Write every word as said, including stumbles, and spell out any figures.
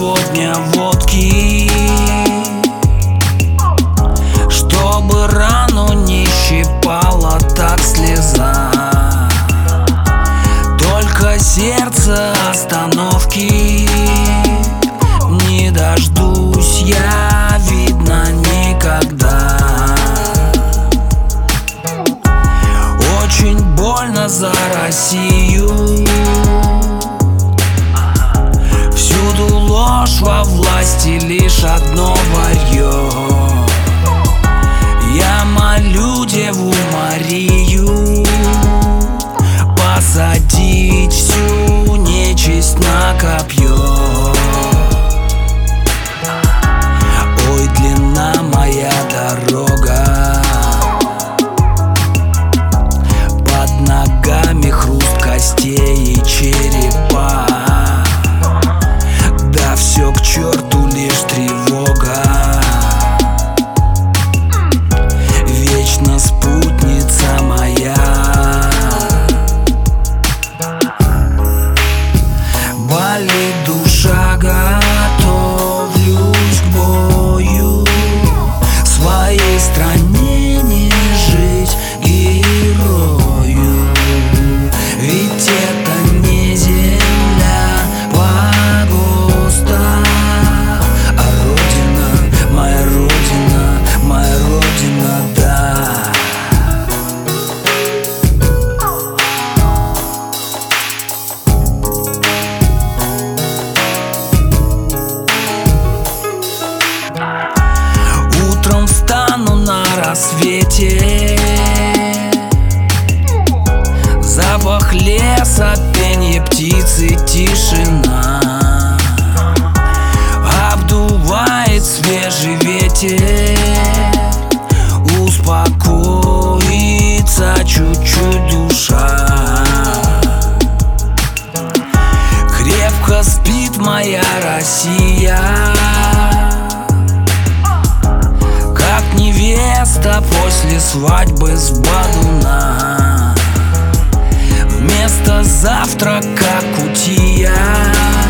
сегодня водки, чтобы рану не щипала так слеза. Только сердце остановки не дождусь я, видно, никогда. Очень больно за Россию, всюду ложь, во власти лишь одно варьё. Я молю Деву Марию посадить всю нечисть на копье. Ой, длинна моя дорога, под ногами хруст костей и черепа. Да все к черту, лишь тревога, вечно спутница моя. Болит душа, готовлюсь к бою, своей стране не жить герою. Ведь это не земля погоста, а родина, моя родина, моя родина, да. Утром встану на рассвете, запах леса, пенье птицы, тишина. Обдувает свежий ветер, успокоится чуть-чуть душа. Крепко спит моя Россия, как невеста после свадьбы с бадуна. Вместо завтрака кутия,